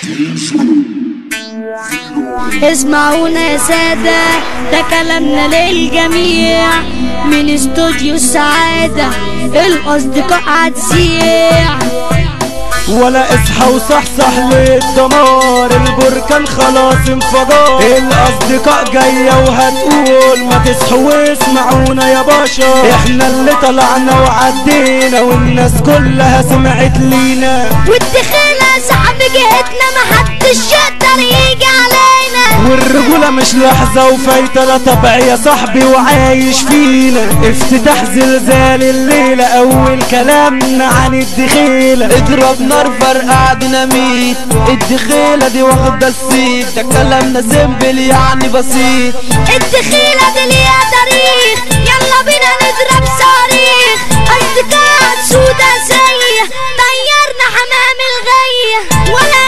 اسمعونا يا سادة، ده كلامنا للجميع من استوديو السعادة، الأصدقاء هتذيع. ولا اصحى وصحصح للدمار، البركان خلاص انفجار، الأصدقاء جاية وهتقول ما تصحوا واسمعونا يا باشا. احنا اللي طلعنا وعدينا والناس كلها سمعت لينا، والدخيلة صاحب جهتنا محدش يقدر يجي علينا، والرجولة مش لحظة وفايتة، لا طبع يا صاحبي وعايش فينا. افتتاح زلزال الليلة، أول كلامنا عن الدخيلة. اضرب نار فرقع ديناميت، الدخيلة دي واخدة الصيت، ده كلامنا سيمبل يعني بسيط. الدخيلة دي ليها تاريخ، يلا بينا نضرب صواريخ. أصدقاء سوداسية طيرنا حمام الغية، ولا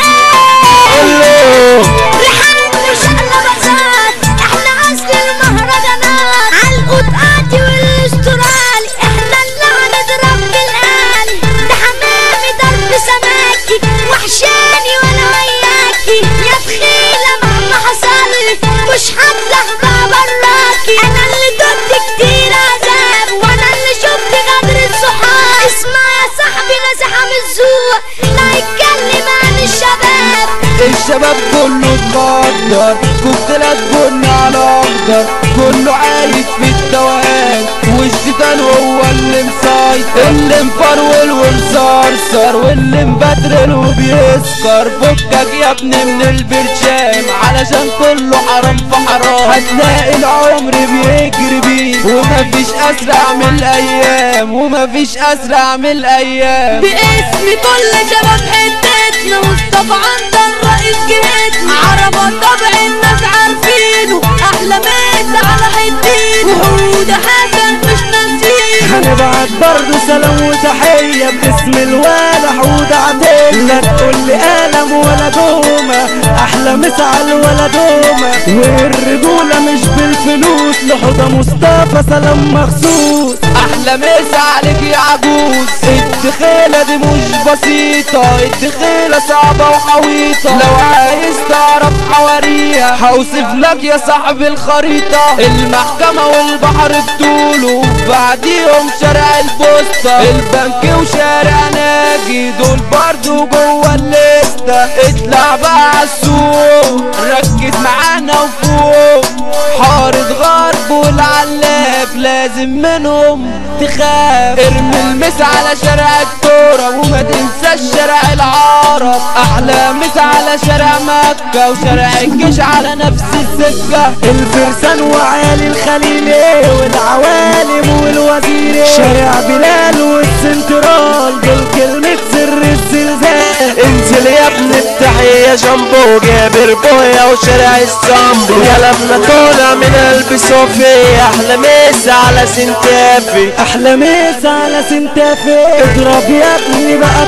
ايه ريحان وشقلباظات، احنا أصل المهرجانات. عالقطقاطي والاسترالي احنا اللي هنضرب بالآلي، ده حمامي ضرب سماكي وحشاني وانا وياكي. يا دخيلة مهما حصلي مش هطلع بقى براكي، انا اللي دقت كتير عذاب وانا اللي شفت غدر الصحاب. اسمع يا صاحبي نصيحة من الذوق، لا يتكلم عن الشباب. الشباب كله اتقدر، كوكتيلات بن على اخضر، كله عايش في التوهان، والشيطان هو اللي مسيطر، اللي مفرول ومصرصر واللي مبدرل وبيسكر. فكك يا ابني من البرشام علشان كله حرام في حرام، هتلاقي العمر بيجري بيك ومفيش اسرع من الايام، ومفيش اسرع من الايام. باسم كل شباب حتتنا مصطفى عنتر رئيس جهتنا، عربة طبع الناس عارفينه، احلى ميت على حدينه، وحود حسن مش ناسينه. هنبعت برضه سلام وتحية باسم الوالد حود عديل، لا تقولي قلم ولا دومة، احلى مسعى ولا دومة. والرجولة مش بالفلوس، لحوده مصطفى سلام مخصوص. احلى مسا عليك يا عجوز، الدخيلة دي مش بسيطة، الدخيلة صعبة وحويطة، لو عايز تعرف حواريها هوصف لك يا صاحبي الخريطة. المحكمة والبحر بطوله، بعديهم شارع البوسطة، البنك وشارع ناجي، دول برضو جوه الليستة. اطلع بقى عالسوق ركز معانا وفوق، حارة غرب والعلاف لازم منهم تخاف. ارمي المس على شارع التورة وما تنساش شارع العرب، احلى مس على شارع مكة وشارع الجيش على نفس السكة. الفرسان وعالي الخليلي والعوالم والوزيري، شارع بلال والسنترال دول كلمة سر الزلزال. انزل يا ابن التحية جنبه جابر بويا وشارع الصنبو، كلامنا طالع من قلب صوفي، احلى مسا على سنتافي، احلى مسا على سنتافي. اضرب يا ابني بقى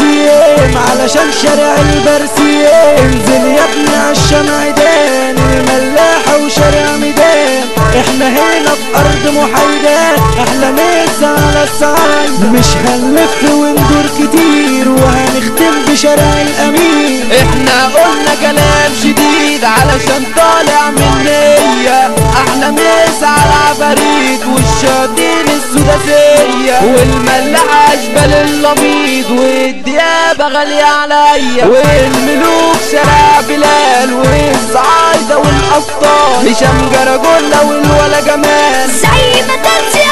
تعظيم علشان شارع البرسيم، انزل يا ابني عالشمعدان الملاحة وشارع ميدان، احنا هنا في ارض محايدات، احلى مسا على الصعايدة. مش هنلف وندور كتير وهنختم بشارع الامين، احنا قلنا كلام شديد علشان طالع من نية. احلى مسا على العفاريت والشياطين السداسية، والملاحة اشبال اللميض والديابة غالية عليا، والملوك شارع بلال والصعايدة والابطال، هشام جرجولة والولا جمال. زي ما تنسي